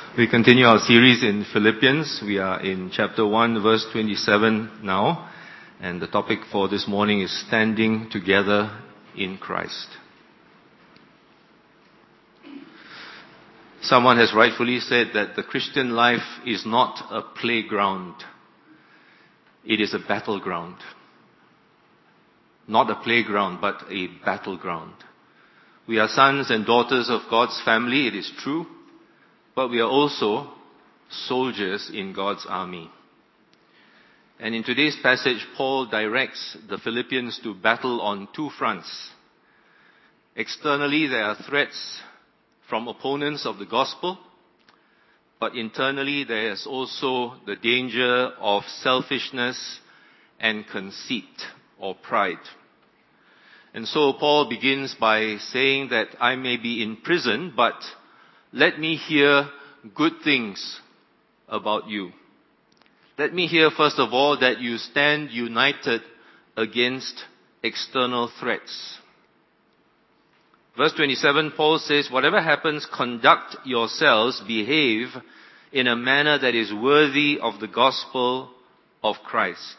We continue our series in Philippians. We are in chapter 1, verse 27 now. And the topic for this morning is standing together in Christ. Someone has rightfully said that the Christian life is not a playground. It is a battleground. Not a playground, but a battleground. We are sons and daughters of God's family, it is true. But we are also soldiers in God's army. And in today's passage, Paul directs the Philippians to battle on two fronts. Externally, there are threats from opponents of the gospel, but internally, there is also the danger of selfishness and conceit or pride. And so Paul begins by saying that I may be in prison, but let me hear good things about you. Let me hear, first of all, that you stand united against external threats. Verse 27, Paul says, whatever happens, conduct yourselves, behave in a manner that is worthy of the gospel of Christ.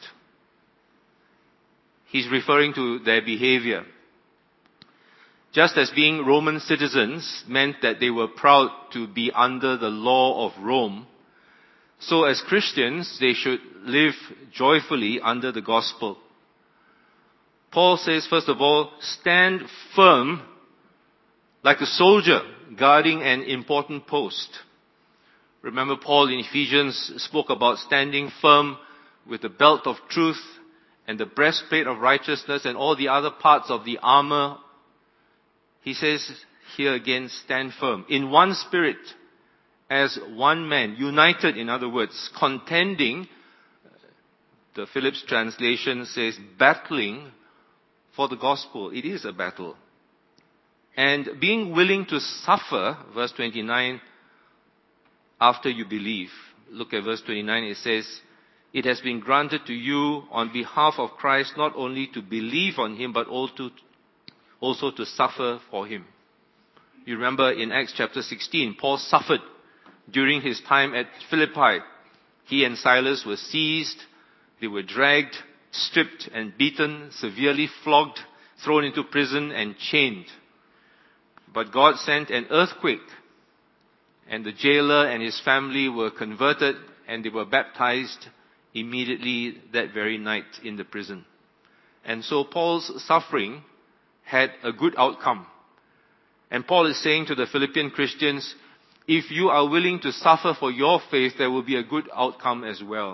He's referring to their behavior. Just as being Roman citizens meant that they were proud to be under the law of Rome, so as Christians, they should live joyfully under the gospel. Paul says, first of all, stand firm like a soldier guarding an important post. Remember, Paul in Ephesians spoke about standing firm with the belt of truth and the breastplate of righteousness and all the other parts of the armor. He says here again, stand firm. In one spirit, as one man, united, in other words, contending, the Phillips translation says, battling for the gospel. It is a battle. And being willing to suffer, verse 29, after you believe. Look at verse 29, it says, it has been granted to you on behalf of Christ not only to believe on Him, but also to suffer for Him. You remember in Acts chapter 16, Paul suffered during his time at Philippi. He and Silas were seized, they were dragged, stripped and beaten, severely flogged, thrown into prison and chained. But God sent an earthquake, and the jailer and his family were converted, and they were baptized immediately that very night in the prison. And so Paul's suffering had a good outcome. And Paul is saying to the Philippian Christians, if you are willing to suffer for your faith, there will be a good outcome as well.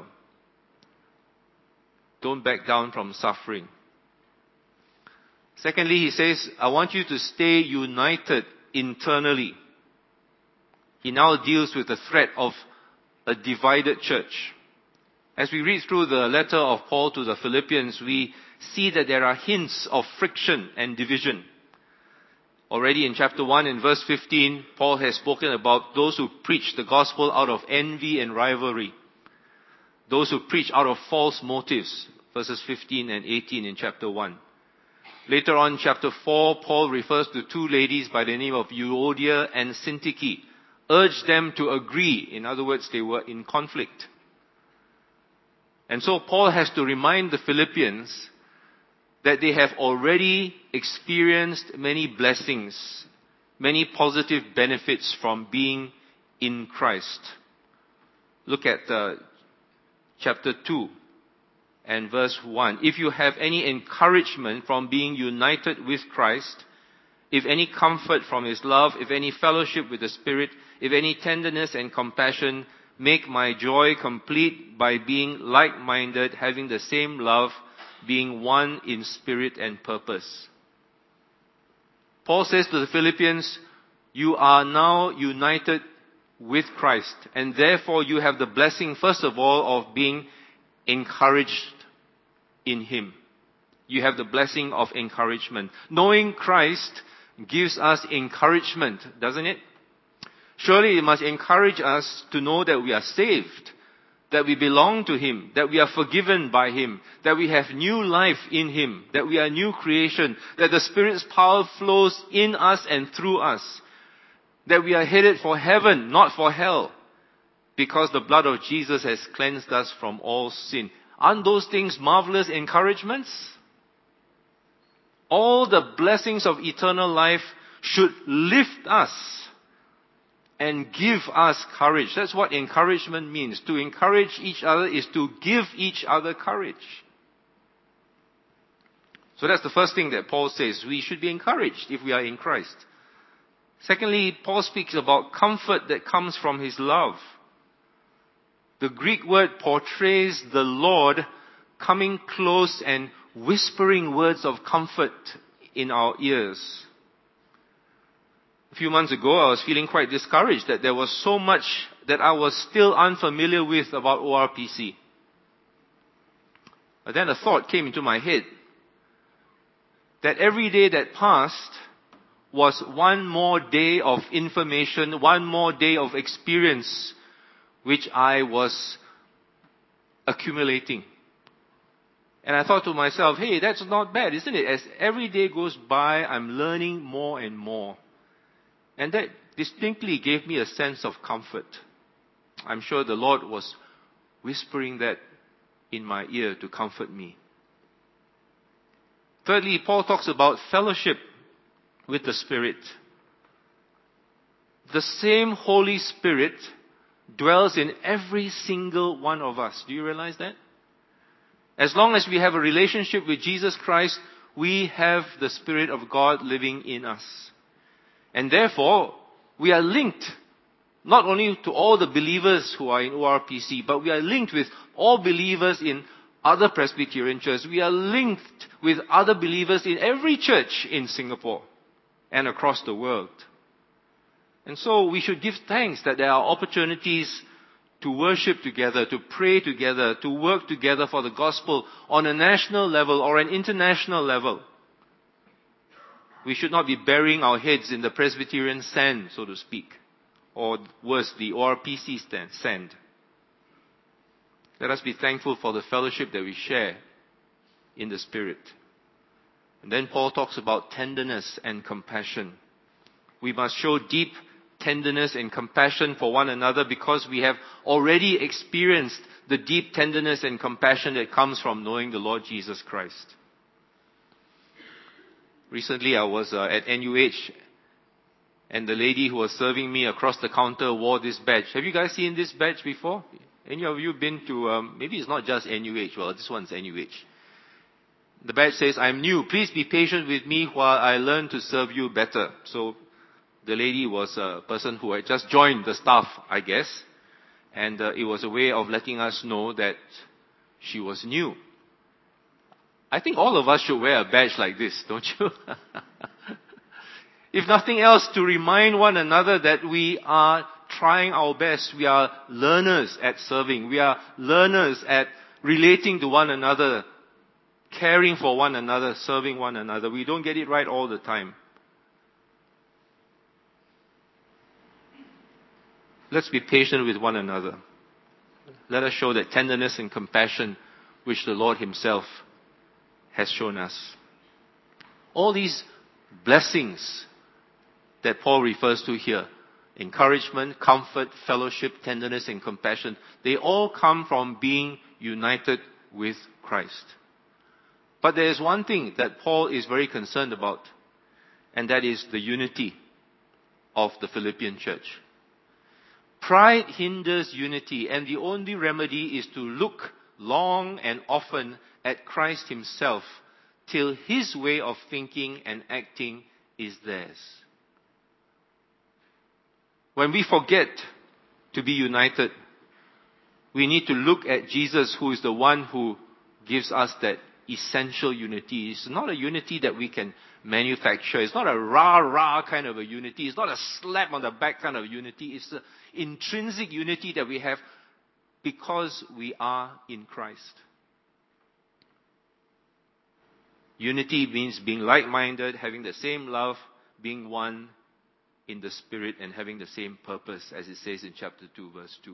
Don't back down from suffering. Secondly, he says, I want you to stay united internally. He now deals with the threat of a divided church. As we read through the letter of Paul to the Philippians, we see that there are hints of friction and division. Already in chapter 1 and verse 15, Paul has spoken about those who preach the gospel out of envy and rivalry. Those who preach out of false motives, verses 15 and 18 in chapter 1. Later on, chapter 4, Paul refers to two ladies by the name of Euodia and Syntyche, urged them to agree. In other words, they were in conflict. And so Paul has to remind the Philippians that they have already experienced many blessings, many positive benefits from being in Christ. Look at chapter 2 and verse 1. If you have any encouragement from being united with Christ, if any comfort from His love, if any fellowship with the Spirit, if any tenderness and compassion, make my joy complete by being like-minded, having the same love, being one in spirit and purpose. Paul says to the Philippians, you are now united with Christ, and therefore you have the blessing, first of all, of being encouraged in Him. You have the blessing of encouragement. Knowing Christ gives us encouragement, doesn't it? Surely it must encourage us to know that we are saved, that we belong to Him, that we are forgiven by Him, that we have new life in Him, that we are a new creation, that the Spirit's power flows in us and through us, that we are headed for heaven, not for hell, because the blood of Jesus has cleansed us from all sin. Aren't those things marvelous encouragements? All the blessings of eternal life should lift us and give us courage. That's what encouragement means. To encourage each other is to give each other courage. So that's the first thing that Paul says. We should be encouraged if we are in Christ. Secondly, Paul speaks about comfort that comes from his love. The Greek word portrays the Lord coming close and whispering words of comfort in our ears. A few months ago, I was feeling quite discouraged that there was so much that I was still unfamiliar with about ORPC. But then a thought came into my head that every day that passed was one more day of information, one more day of experience which I was accumulating. And I thought to myself, hey, that's not bad, isn't it? As every day goes by, I'm learning more and more. And that distinctly gave me a sense of comfort. I'm sure the Lord was whispering that in my ear to comfort me. Thirdly, Paul talks about fellowship with the Spirit. The same Holy Spirit dwells in every single one of us. Do you realize that? As long as we have a relationship with Jesus Christ, we have the Spirit of God living in us. And therefore, we are linked not only to all the believers who are in ORPC, but we are linked with all believers in other Presbyterian churches. We are linked with other believers in every church in Singapore and across the world. And so we should give thanks that there are opportunities to worship together, to pray together, to work together for the gospel on a national level or an international level. We should not be burying our heads in the Presbyterian sand, so to speak, or worse, the ORPC sand. Let us be thankful for the fellowship that we share in the Spirit. And then Paul talks about tenderness and compassion. We must show deep tenderness and compassion for one another because we have already experienced the deep tenderness and compassion that comes from knowing the Lord Jesus Christ. Recently I was at NUH and the lady who was serving me across the counter wore this badge. Have you guys seen this badge before? Any of you been to, maybe it's not just NUH, well this one's NUH. The badge says, I'm new, please be patient with me while I learn to serve you better. So the lady was a person who had just joined the staff, I guess. And it was a way of letting us know that she was new. I think all of us should wear a badge like this, don't you? If nothing else, to remind one another that we are trying our best. We are learners at serving. We are learners at relating to one another, caring for one another, serving one another. We don't get it right all the time. Let's be patient with one another. Let us show that tenderness and compassion which the Lord Himself has shown us. All these blessings that Paul refers to here, encouragement, comfort, fellowship, tenderness, and compassion, they all come from being united with Christ. But there is one thing that Paul is very concerned about, and that is the unity of the Philippian church. Pride hinders unity, and the only remedy is to look long and often at Christ Himself till His way of thinking and acting is theirs. When we forget to be united, we need to look at Jesus, who is the one who gives us that essential unity. It's not a unity that we can manufacture. It's not a rah-rah kind of a unity. It's not a slap on the back kind of unity. It's the intrinsic unity that we have because we are in Christ. Unity means being like-minded, having the same love, being one in the Spirit, and having the same purpose, as it says in chapter 2, verse 2.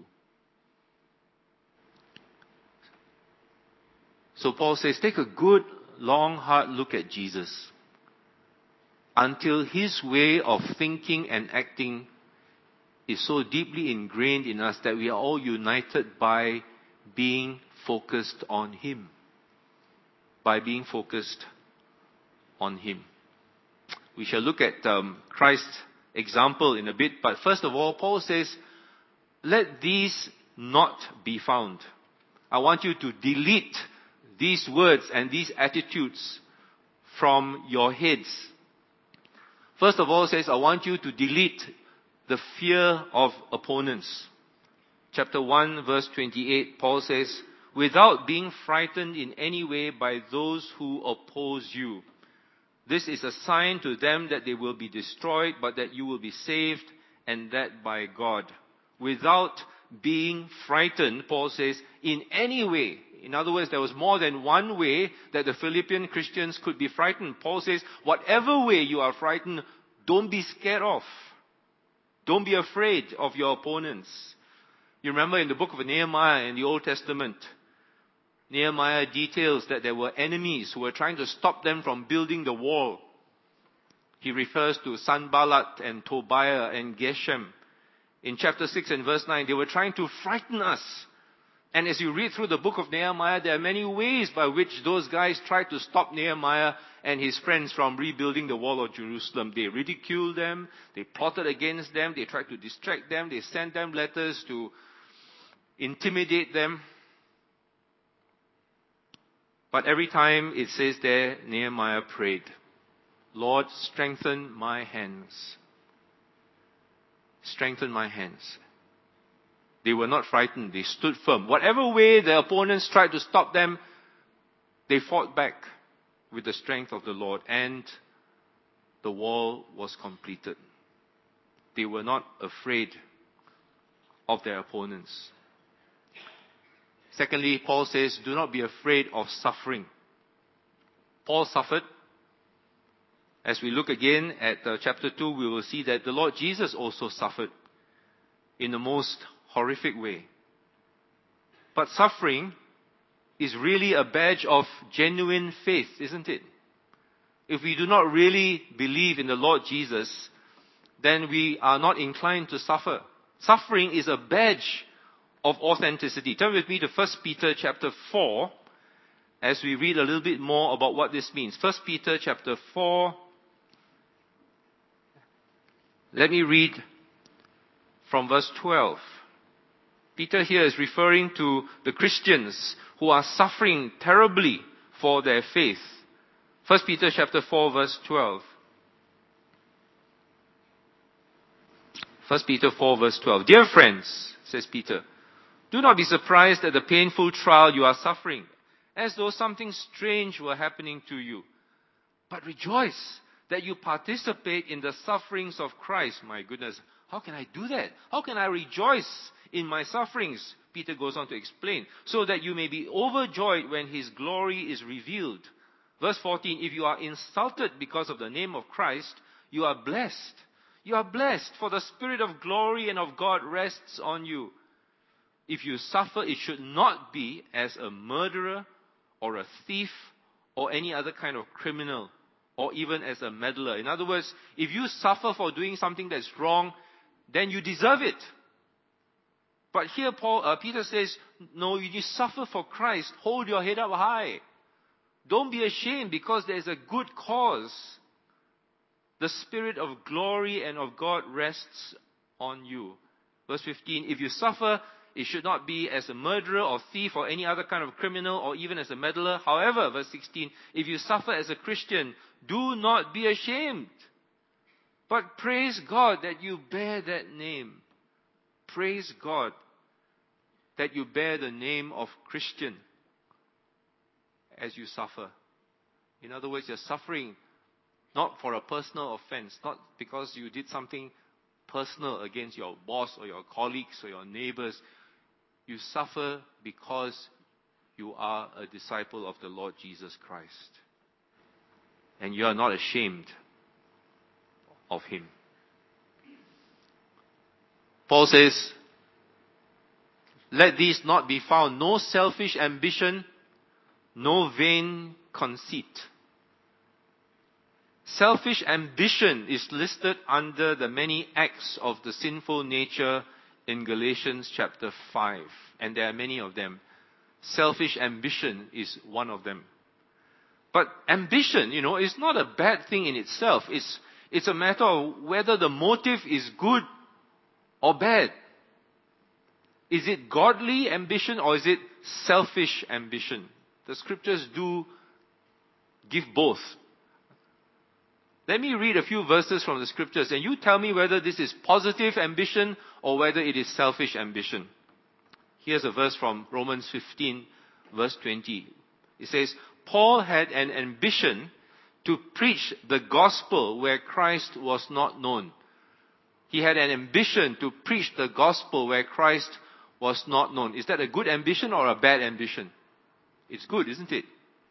So Paul says, take a good, long, hard look at Jesus until His way of thinking and acting is so deeply ingrained in us that we are all united by being focused on Him. By being focused on Him. We shall look at Christ's example in a bit, but first of all, Paul says, let these not be found. I want you to delete these words and these attitudes from your heads. First of all, says, I want you to delete the fear of opponents. Chapter 1, verse 28, Paul says, without being frightened in any way by those who oppose you. This is a sign to them that they will be destroyed, but that you will be saved, and that by God. Without being frightened, Paul says, in any way. In other words, there was more than one way that the Philippian Christians could be frightened. Paul says, whatever way you are frightened, don't be scared of. Don't be afraid of your opponents. You remember in the book of Nehemiah in the Old Testament, Nehemiah details that there were enemies who were trying to stop them from building the wall. He refers to Sanballat and Tobiah and Geshem. In chapter 6 and verse 9, they were trying to frighten us. And as you read through the book of Nehemiah, there are many ways by which those guys tried to stop Nehemiah and his friends from rebuilding the wall of Jerusalem. They ridiculed them, they plotted against them, they tried to distract them, they sent them letters to intimidate them. But every time it says there, Nehemiah prayed, Lord, strengthen my hands. Strengthen my hands. They were not frightened. They stood firm. Whatever way the opponents tried to stop them, they fought back with the strength of the Lord. And the wall was completed. They were not afraid of their opponents. Secondly, Paul says, do not be afraid of suffering. Paul suffered. As we look again at chapter 2, we will see that the Lord Jesus also suffered in the most horrific way. But suffering is really a badge of genuine faith, isn't it? If we do not really believe in the Lord Jesus, then we are not inclined to suffer. Suffering is a badge of authenticity. Turn with me to 1 Peter chapter 4 as we read a little bit more about what this means. 1 Peter chapter 4. Let me read from verse 12. Peter here is referring to the Christians who are suffering terribly for their faith. 1 Peter chapter 4 verse 12. 1 Peter 4 verse 12. Dear friends, says Peter, do not be surprised at the painful trial you are suffering, as though something strange were happening to you. But rejoice that you participate in the sufferings of Christ. My goodness, how can I do that? How can I rejoice in my sufferings? Peter goes on to explain. So that you may be overjoyed when His glory is revealed. Verse 14, if you are insulted because of the name of Christ, you are blessed. You are blessed, for the Spirit of glory and of God rests on you. If you suffer, it should not be as a murderer or a thief or any other kind of criminal or even as a meddler. In other words, if you suffer for doing something that's wrong, then you deserve it. But here Peter says, no, you suffer for Christ. Hold your head up high. Don't be ashamed because there's a good cause. The Spirit of glory and of God rests on you. Verse 15, if you suffer, it should not be as a murderer or thief or any other kind of criminal or even as a meddler. However, verse 16, if you suffer as a Christian, do not be ashamed. But praise God that you bear that name. Praise God that you bear the name of Christian as you suffer. In other words, you're suffering not for a personal offense, not because you did something personal against your boss or your colleagues or your neighbors. You suffer because you are a disciple of the Lord Jesus Christ. And you are not ashamed of Him. Paul says, let these not be found. No selfish ambition, no vain conceit. Selfish ambition is listed under the many acts of the sinful nature in Galatians chapter 5. And there are many of them. Selfish ambition is one of them. But ambition, is not a bad thing in itself. It's a matter of whether the motive is good or bad. Is it godly ambition or is it selfish ambition? The scriptures do give both. Let me read a few verses from the scriptures and you tell me whether this is positive ambition or whether it is selfish ambition. Here's a verse from Romans 15, verse 20. It says, Paul had an ambition to preach the gospel where Christ was not known. He had an ambition to preach the gospel where Christ was not known. Is that a good ambition or a bad ambition? It's good, isn't it?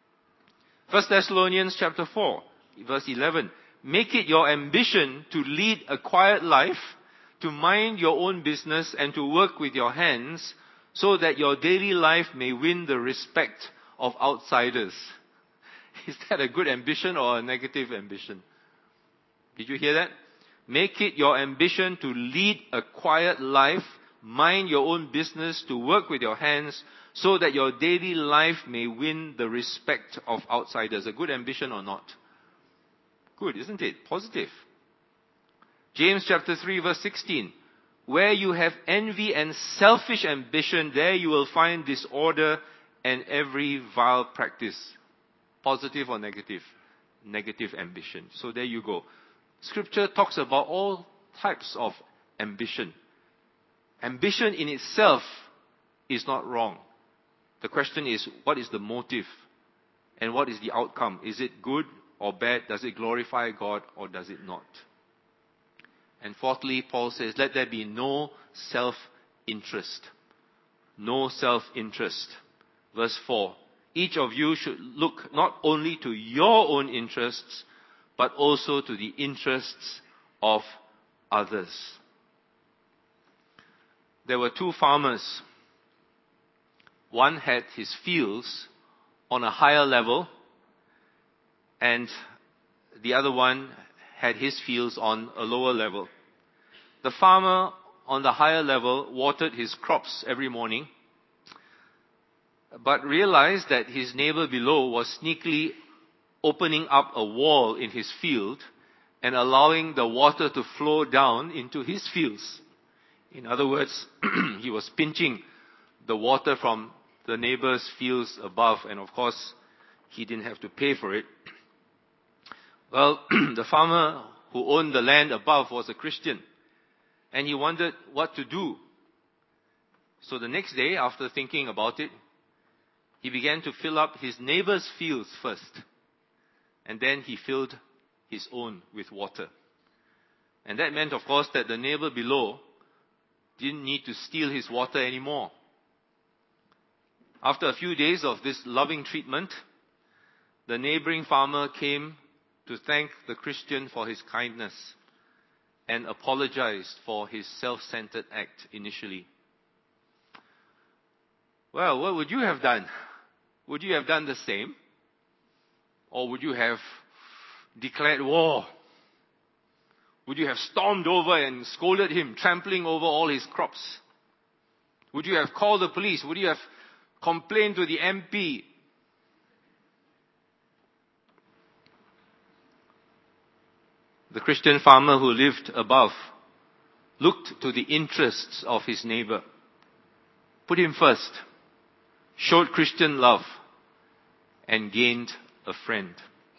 1 Thessalonians chapter 4, verse 11. Make it your ambition to lead a quiet life, to mind your own business and to work with your hands, so that your daily life may win the respect of outsiders. Is that a good ambition or a negative ambition? Did you hear that? Make it your ambition to lead a quiet life, mind your own business, to work with your hands, so that your daily life may win the respect of outsiders. A good ambition or not? Good, isn't it? Positive. James chapter 3 verse 16. Where you have envy and selfish ambition, there you will find disorder and every vile practice. Positive or negative? Negative ambition. So there you go. Scripture talks about all types of ambition. Ambition in itself is not wrong. The question is, what is the motive? And what is the outcome? Is it good or bad? Does it glorify God or does it not? And fourthly, Paul says, let there be no self-interest. No self-interest. Verse 4. Each of you should look not only to your own interests, but also to the interests of others. There were two farmers. One had his fields on a higher level, and the other one had his fields on a lower level. The farmer on the higher level watered his crops every morning, but realized that his neighbor below was sneakily opening up a wall in his field and allowing the water to flow down into his fields. In other words, he was pinching the water from the neighbor's fields above, and of course, he didn't have to pay for it. Well, the farmer who owned the land above was a Christian, and he wondered what to do. So the next day, after thinking about it, he began to fill up his neighbor's fields first, and then he filled his own with water. And that meant, of course, that the neighbor below didn't need to steal his water anymore. After a few days of this loving treatment, the neighboring farmer came to thank the Christian for his kindness and apologized for his self-centered act initially. Well, what would you have done? Would you have done the same? Or would you have declared war? Would you have stormed over and scolded him, trampling over all his crops? Would you have called the police? Would you have complained to the MP? The Christian farmer who lived above looked to the interests of his neighbor, put him first, showed Christian love, and gained a friend.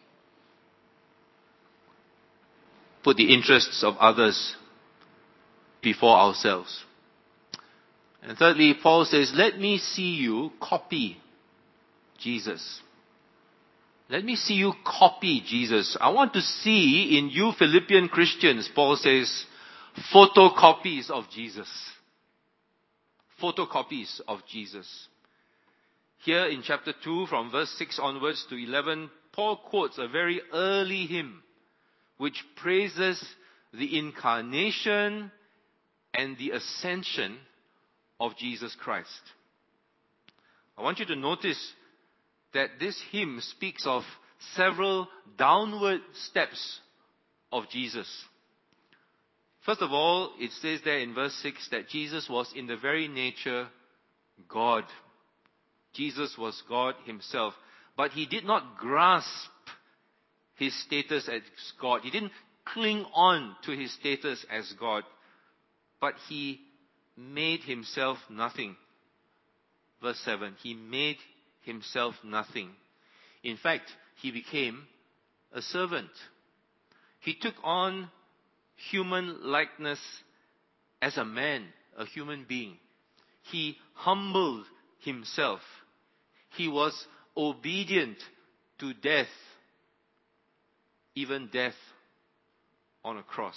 Put the interests of others before ourselves. And thirdly, Paul says, let me see you copy Jesus. Let me see you copy Jesus. I want to see in you Philippian Christians, Paul says, photocopies of Jesus. Photocopies of Jesus. Here in chapter 2, from verse 6 onwards to 11, Paul quotes a very early hymn which praises the incarnation and the ascension of Jesus Christ. I want you to notice that this hymn speaks of several downward steps of Jesus. First of all, it says there in verse 6 that Jesus was in the very nature God. Jesus was God himself. But he did not grasp his status as God. He didn't cling on to his status as God. But he made himself nothing. Verse 7, he made himself nothing. In fact, he became a servant. He took on human likeness as a man, a human being. He humbled himself. He was obedient to death, even death on a cross.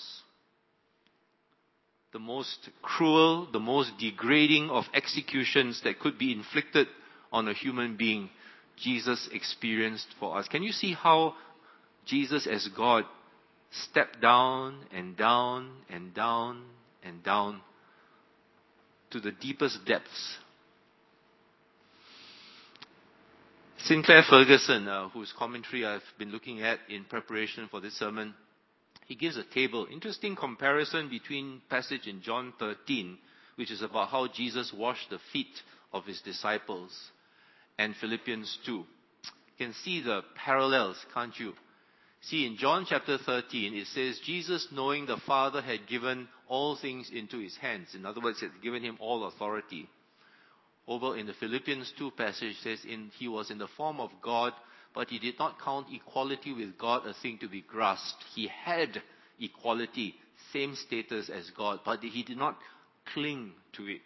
The most cruel, the most degrading of executions that could be inflicted on a human being, Jesus experienced for us. Can you see how Jesus as God stepped down and down and down and down to the deepest depths? Sinclair Ferguson, whose commentary I've been looking at in preparation for this sermon, he gives a table. Interesting comparison between passage in John 13, which is about how Jesus washed the feet of his disciples, and Philippians 2. You can see the parallels, can't you? See, in John chapter 13, it says, Jesus, knowing the Father had given all things into his hands. In other words, he had given him all authority. Over in the Philippians 2 passage, it says, he was in the form of God, but he did not count equality with God a thing to be grasped. He had equality, same status as God, but he did not cling to it.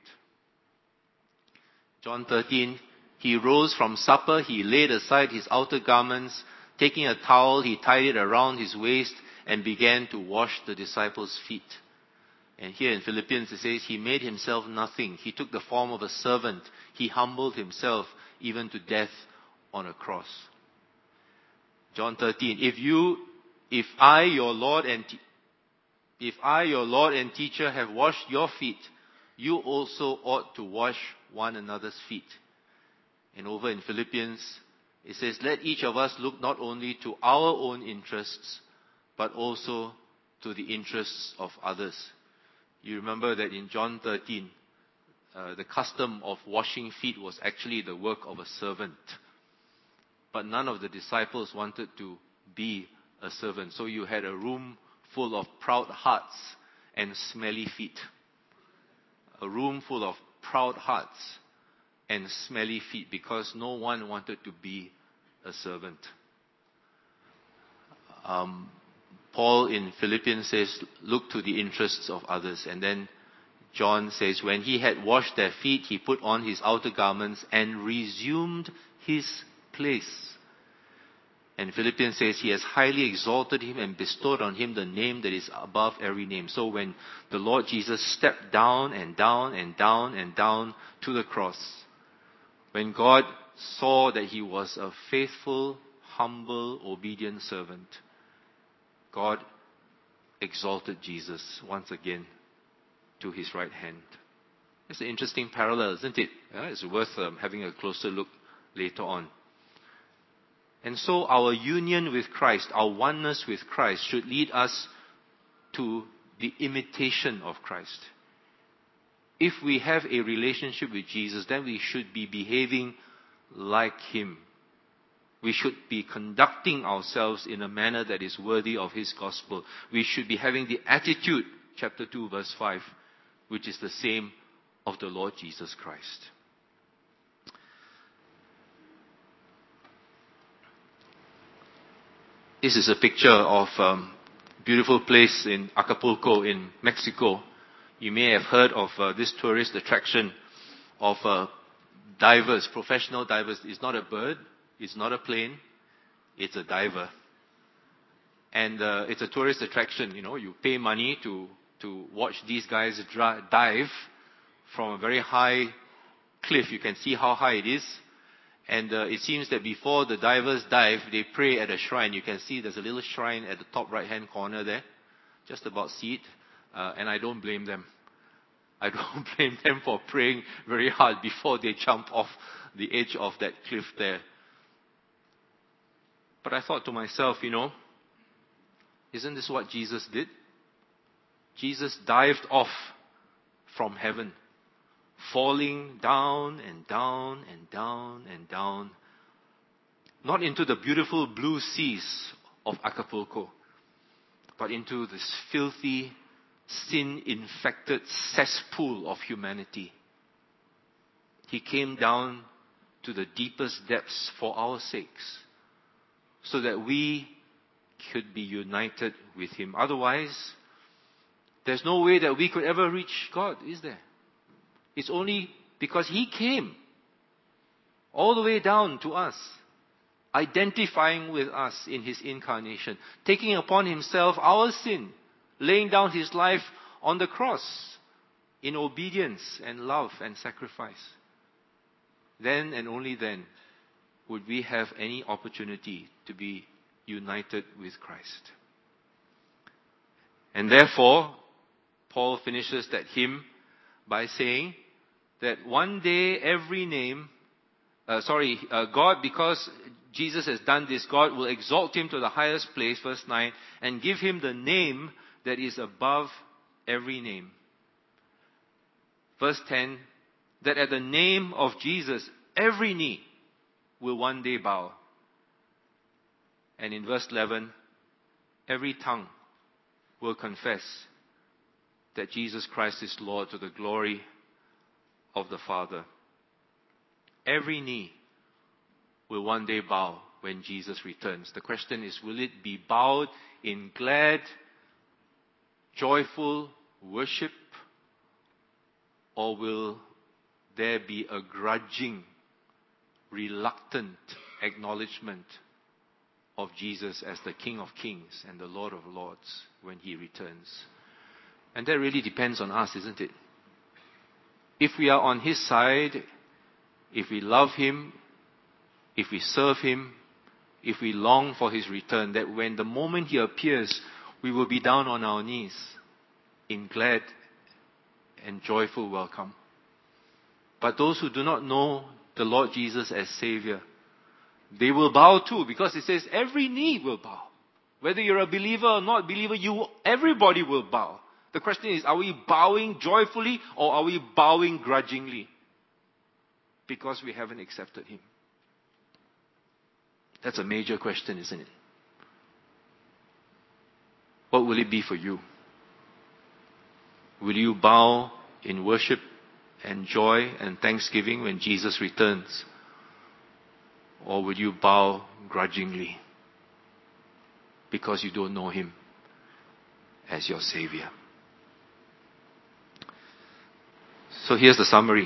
John 13, he rose from supper, he laid aside his outer garments, taking a towel, he tied it around his waist and began to wash the disciples' feet. And here in Philippians it says, he made himself nothing. He took the form of a servant. He humbled himself even to death on a cross. John 13, if I, your Lord and teacher, have washed your feet, you also ought to wash one another's feet. And over in Philippians, it says, let each of us look not only to our own interests, but also to the interests of others. You remember that in John 13, the custom of washing feet was actually the work of a servant. But none of the disciples wanted to be a servant. So you had a room full of proud hearts and smelly feet. A room full of proud hearts and smelly feet because no one wanted to be a servant. Paul in Philippians says, look to the interests of others. And then John says, when he had washed their feet, he put on his outer garments and resumed his place. And Philippians says, he has highly exalted him and bestowed on him the name that is above every name. So when the Lord Jesus stepped down and down and down and down to the cross, when God saw that he was a faithful, humble, obedient servant, God exalted Jesus once again to his right hand. It's an interesting parallel, isn't it? Yeah, it's worth having a closer look later on. And so our union with Christ, our oneness with Christ, should lead us to the imitation of Christ. If we have a relationship with Jesus, then we should be behaving like him. We should be conducting ourselves in a manner that is worthy of his gospel. We should be having the attitude, chapter 2, verse 5, which is the same of the Lord Jesus Christ. This is a picture of a beautiful place in Acapulco in Mexico. You may have heard of this tourist attraction of divers, professional divers. It's not a bird, it's not a plane, it's a diver. And it's a tourist attraction. You know, you pay money to watch these guys dive from a very high cliff. You can see how high it is. And it seems that before the divers dive, they pray at a shrine. You can see there's a little shrine at the top right-hand corner there. Just about see it. And I don't blame them. I don't blame them for praying very hard before they jump off the edge of that cliff there. But I thought to myself, isn't this what Jesus did? Jesus dived off from heaven, falling down and down and down and down, not into the beautiful blue seas of Acapulco, but into this filthy, sin-infected cesspool of humanity. He came down to the deepest depths for our sakes, so that we could be united with Him. Otherwise, there's no way that we could ever reach God, is there? It's only because He came all the way down to us, identifying with us in His incarnation, taking upon Himself our sin, laying down His life on the cross in obedience and love and sacrifice. Then and only then would we have any opportunity to be united with Christ. And therefore, Paul finishes that hymn by saying that one day every name, God, because Jesus has done this, God will exalt Him to the highest place, verse 9, and give Him the name that is above every name. Verse 10, that at the name of Jesus, every knee will one day bow. And in verse 11, every tongue will confess that Jesus Christ is Lord to the glory of the Father. Every knee will one day bow when Jesus returns. The question is, will it be bowed in glad, joyful worship, or will there be a grudging, reluctant acknowledgement of Jesus as the King of Kings and the Lord of Lords when He returns? And that really depends on us, isn't it? If we are on His side, if we love Him, if we serve Him, if we long for His return, that when the moment He appears, we will be down on our knees in glad and joyful welcome. But those who do not know the Lord Jesus as Savior, they will bow too, because it says every knee will bow. Whether you're a believer or not believer, everybody will bow. The question is, are we bowing joyfully or are we bowing grudgingly? Because we haven't accepted Him. That's a major question, isn't it? What will it be for you? Will you bow in worship and joy and thanksgiving when Jesus returns? Or will you bow grudgingly because you don't know Him as your Savior? So here's the summary.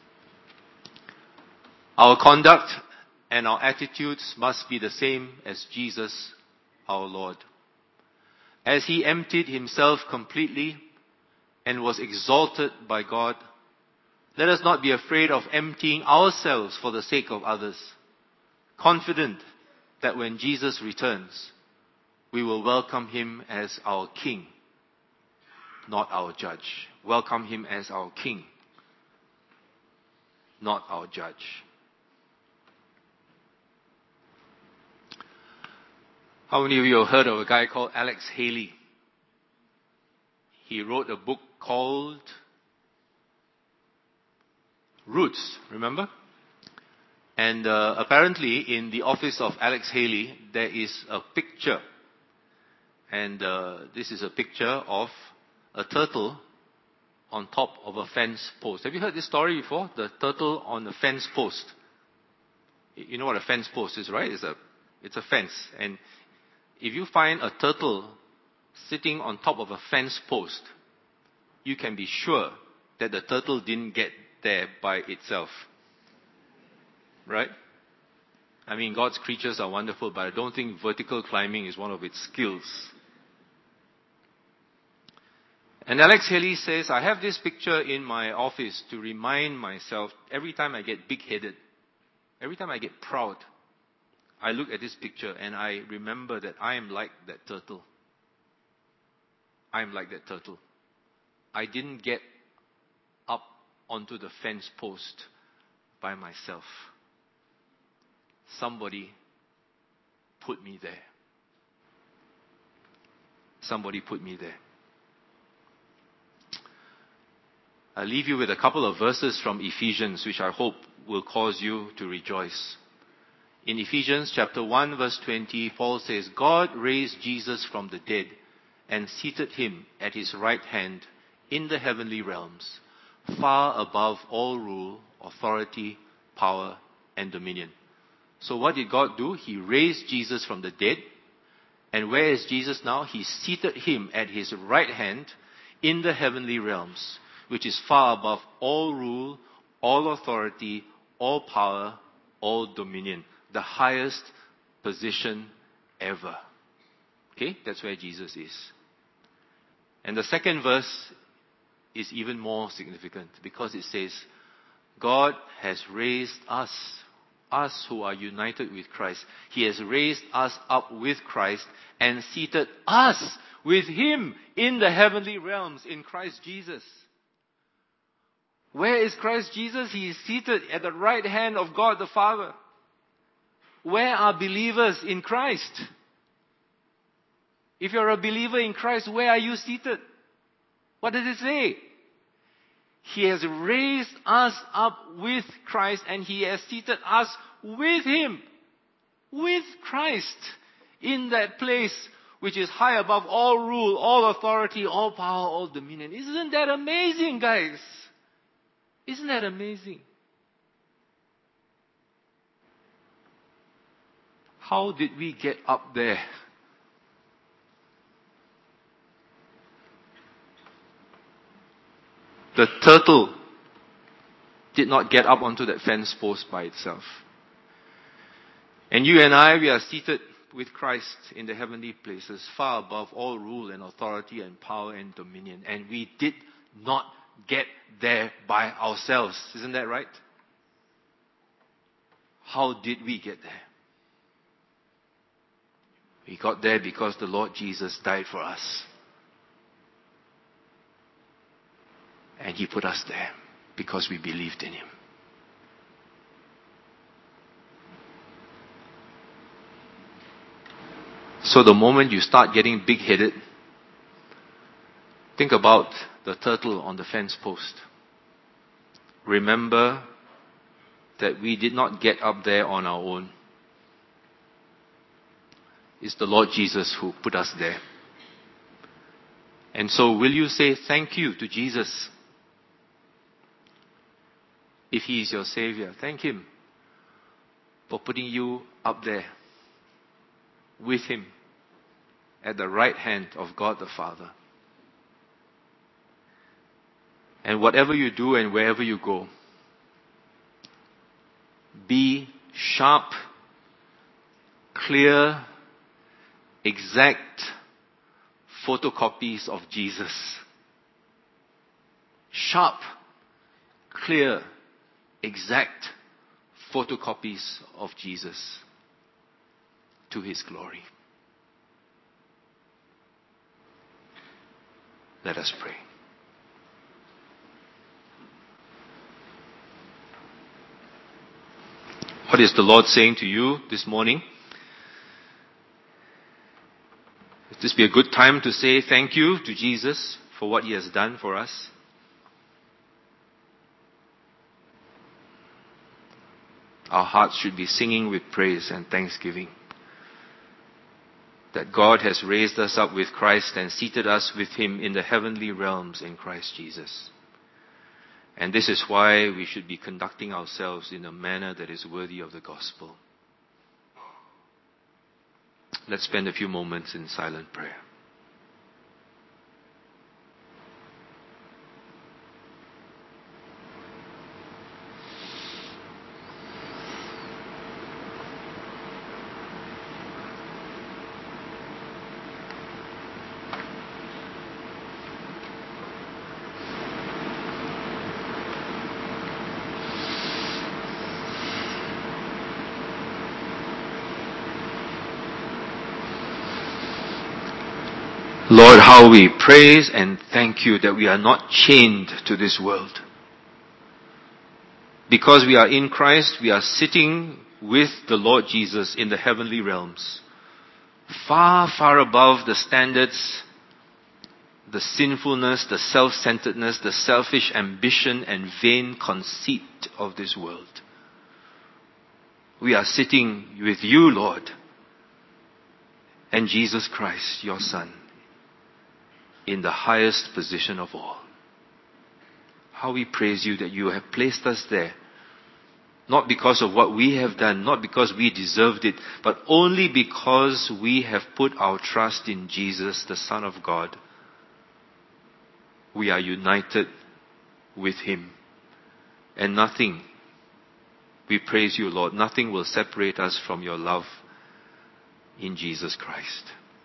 Our conduct and our attitudes must be the same as Jesus, our Lord. As He emptied Himself completely and was exalted by God, let us not be afraid of emptying ourselves for the sake of others, confident that when Jesus returns, we will welcome Him as our King, not our judge. Welcome Him as our King, not our judge. How many of you have heard of a guy called Alex Haley? He wrote a book called Roots, remember? And apparently in the office of Alex Haley, there is a picture. And this is a picture of a turtle on top of a fence post. Have you heard this story before? The turtle on the fence post. You know what a fence post is, right? It's a fence. And if you find a turtle sitting on top of a fence post, you can be sure that the turtle didn't get there by itself. Right? I mean, God's creatures are wonderful, but I don't think vertical climbing is one of its skills. And Alex Haley says, I have this picture in my office to remind myself every time I get big-headed, every time I get proud, I look at this picture and I remember that I am like that turtle. I am like that turtle. I didn't get up onto the fence post by myself. Somebody put me there. Somebody put me there. I'll leave you with a couple of verses from Ephesians, which I hope will cause you to rejoice. In Ephesians chapter 1 verse 20, Paul says, God raised Jesus from the dead and seated him at his right hand in the heavenly realms, far above all rule, authority, power, and dominion. So what did God do? He raised Jesus from the dead. And where is Jesus now? He seated him at his right hand in the heavenly realms, which is far above all rule, all authority, all power, all dominion. The highest position ever. Okay? That's where Jesus is. And the second verse is even more significant because it says, God has raised us who are united with Christ. He has raised us up with Christ and seated us with Him in the heavenly realms in Christ Jesus. Where is Christ Jesus? He is seated at the right hand of God the Father. Where are believers in Christ? If you're a believer in Christ, where are you seated? What does it say? He has raised us up with Christ and He has seated us with Him. With Christ. In that place which is high above all rule, all authority, all power, all dominion. Isn't that amazing, guys? Isn't that amazing? How did we get up there? The turtle did not get up onto that fence post by itself. And you and I, we are seated with Christ in the heavenly places, far above all rule and authority and power and dominion. And we did not get there by ourselves. Isn't that right? How did we get there? We got there because the Lord Jesus died for us. And He put us there because we believed in Him. So the moment you start getting big-headed, think about the turtle on the fence post. Remember that we did not get up there on our own. It's the Lord Jesus who put us there. And so will you say thank you to Jesus? If He is your Savior, thank Him for putting you up there with Him at the right hand of God the Father. And whatever you do and wherever you go, be sharp, clear, exact photocopies of Jesus. Sharp, clear, exact photocopies of Jesus to His glory. Let us pray. What is the Lord saying to you this morning? Would this be a good time to say thank you to Jesus for what He has done for us? Our hearts should be singing with praise and thanksgiving that God has raised us up with Christ and seated us with Him in the heavenly realms in Christ Jesus. And this is why we should be conducting ourselves in a manner that is worthy of the gospel. Let's spend a few moments in silent prayer. Lord, how we praise and thank You that we are not chained to this world. Because we are in Christ, we are sitting with the Lord Jesus in the heavenly realms, far, far above the standards, the sinfulness, the self-centeredness, the selfish ambition and vain conceit of this world. We are sitting with you, Lord, and Jesus Christ, your Son, in the highest position of all. How we praise you that you have placed us there, not because of what we have done, not because we deserved it, but only because we have put our trust in Jesus, the Son of God. We are united with Him. And nothing, we praise you, Lord, nothing will separate us from your love in Jesus Christ.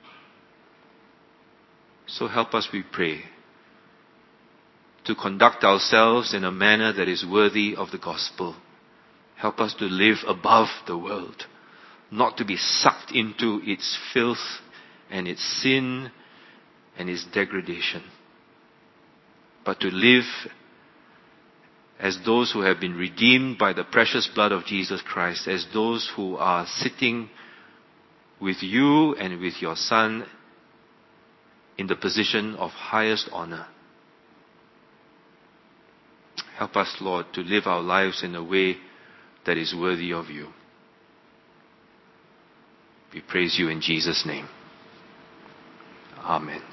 So help us, we pray, to conduct ourselves in a manner that is worthy of the gospel. Help us to live above the world, not to be sucked into its filth and its sin and its degradation, but to live as those who have been redeemed by the precious blood of Jesus Christ, as those who are sitting with you and with your Son in the position of highest honor. Help us, Lord, to live our lives in a way that is worthy of you. We praise you in Jesus' name. Amen.